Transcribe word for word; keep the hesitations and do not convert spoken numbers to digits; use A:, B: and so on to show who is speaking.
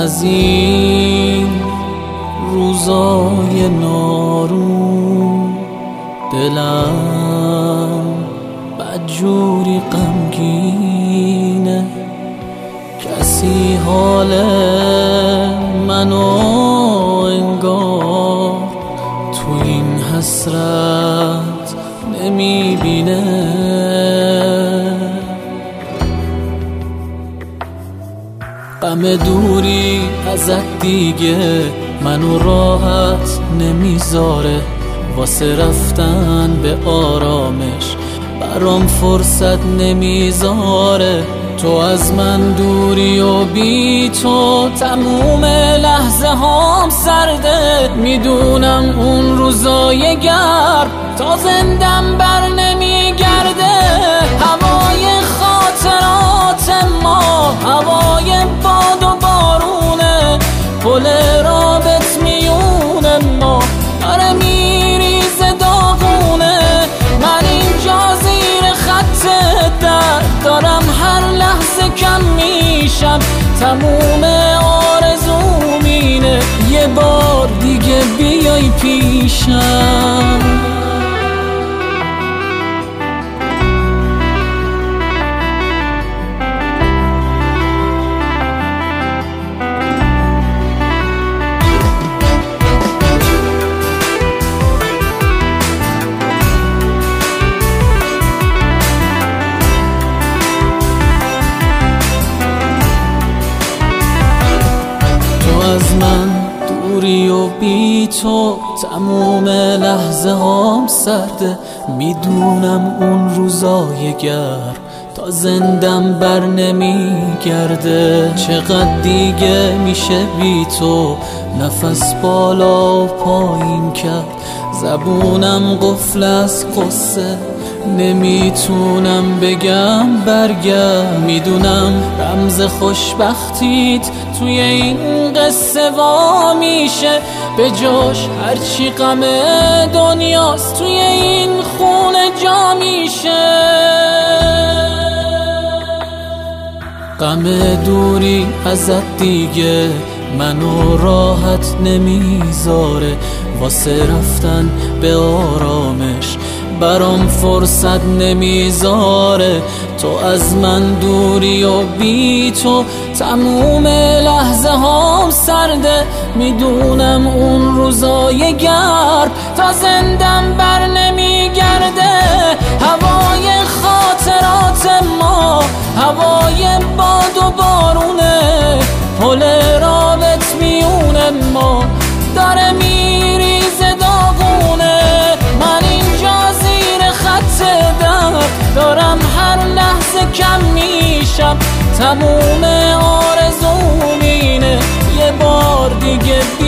A: از این روزای نارون دلم بدجوری غمگینه. کسی حال منو انگار تو این حسرت نمیبینه. غم دوری ازت دیگه منو راحت نمیذاره، واسه رفتن به آرامش برام فرصت نمیذاره. تو از من دوری و بی تو تموم لحظه هام سرده. میدونم اون روزای گرم تا زندم بر نمیگرده. هوای خاطرات ما هوای باد و بارونه، پل رابط میونه ما داره میریزه داغونه. من اینجا زیر خط درد دارم، هر لحظه کم میشم، تموم آرزوم اینه یه بار دیگه بیای پیشم. از من دوری و بی تو تموم لحظه هام سرده. میدونم اون روزای گرم تا زندم بر نمیگرده. چقدر دیگه میشه بی تو نفس بالا و پایین کرد. زبونم قفل از قصه نمیتونم بگم برگرد. میدونم رمز خوشبختیت توی این قصه وا میشه، به جاش هرچی غم دنیاست توی این خونه جا میشه. غم دوری ازت دیگه منو راحت نمیذاره، واسه رفتن به آرامش برام فرصت نمیذاره. تو از من دوری و بی تو تموم لحظه هام سرده. میدونم اون روزای گرم تا زندم بر نمیگرده. هوای خاطرات ما هوای باد و بارونه، پل رابط میونه ما داره میریزه داغونه. من اینجا زیر خط درد دارم، هر لحظه کم میشم، تموم آرزوم اینه یه بار دیگه